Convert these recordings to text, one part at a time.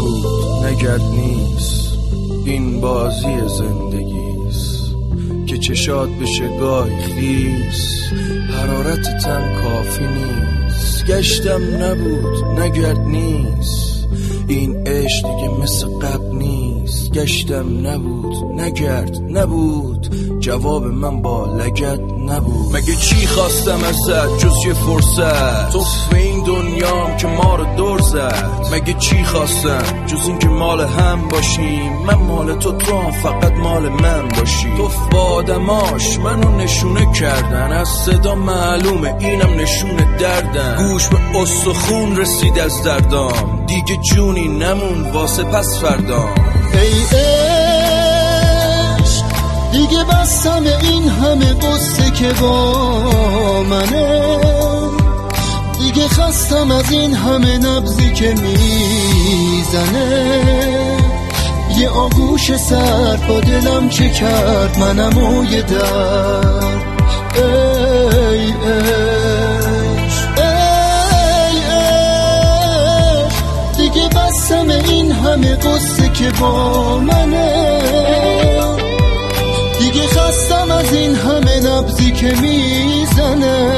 نبود نگرد نیست، این بازی زندگیست که چشات بشه گاهی خیس، حرارت تن کافی نیست. گشتم نبود نگرد نیست، این عشق دیگه مثل قبل نیست. گشتم نبود نگرد نبود، جواب من با لگد نبود. مگه چی خواستم ازت جز یه فرصت، تو به این دنیام که ما رو دور زد. مگه چی خواستم جز این که مال هم باشیم، من مال تو، تو هم فقط مال من باشی. تو با آدماش منو نشونه کردن، از صدا معلومه اینم نشونه دردن. گوش به استخون رسید از دردام، دیگه جونی نمون واسه پس فردام. ای عشق دیگه بستم این همه قصه که با منه، دیگه خستم از این همه نبضی که میزنه. یه آغوش سر با دلم چه کرد منم و یه درد. ای عشق ای عشق دیگه بستم این همه قصه که با منه، دیگه خستم از این همه نبضی که میزنه.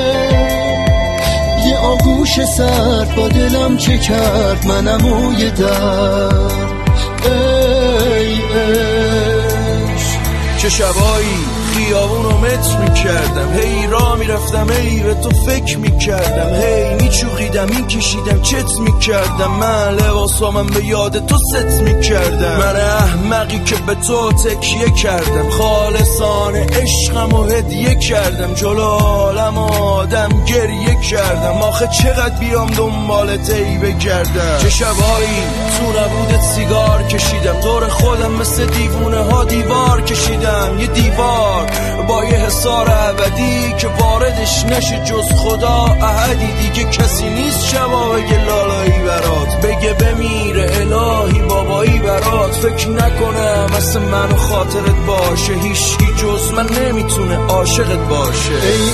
یه آغوش سرد با دلم چه کرد منم و یه درد. ای عشق چه شبایی خیابونو متر میکردم، هی راه میرفتم هی به تو فکر میکردم، هی میچوخیدم میکشیدم چت میکردم، من لباسامم به یاد تو ست میکردم. من احمقی که به تو تکیه کردم، خالصانه عشقم و هدیه کردم، جلو عالم آدم گریه کردم. آخه چقدر بیام دنبالت ای بگردم. چه شبایی تو نبودت سیگار کشیدم، دور خودم مثل دیوونه ها دیوار کشیدم. یه دیوار با یه حصار ابدی که واردش نشه جز خدا احدی. دیگه کسی نیست شبا بگه لالایی برات، بگه بمیره الهی بابایی برات. فکر نکنم مثل من و خاطرت باشه، هیچی جز من نمیتونه عاشقت باشه. ای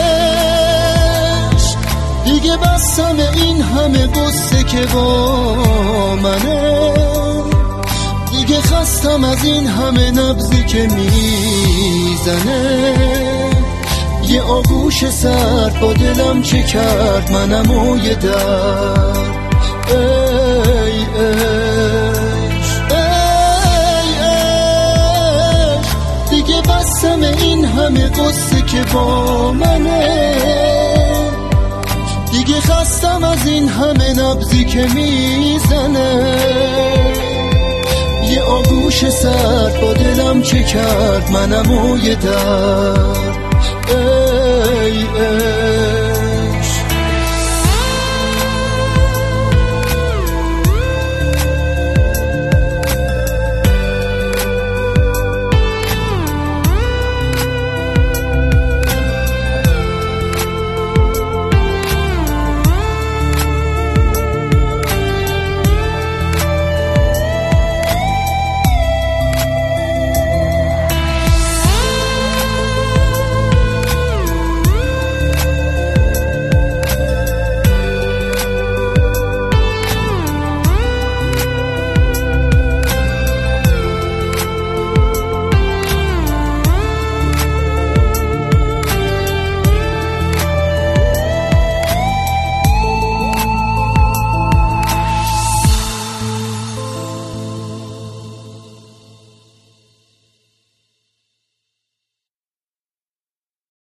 عشق دیگه بستم این همه قصه که با منه، دیگه خستم از این همه نبضی که میزنه. یه آغوش سرد با دلم چه کرد منم و یه درد. ای عشق ای عشق دیگه بستم این همه قصه که با منه، دیگه خستم از این همه نبضی که میزنه. یه آغوش سرد با دلم چه کرد منم و یه درد. ای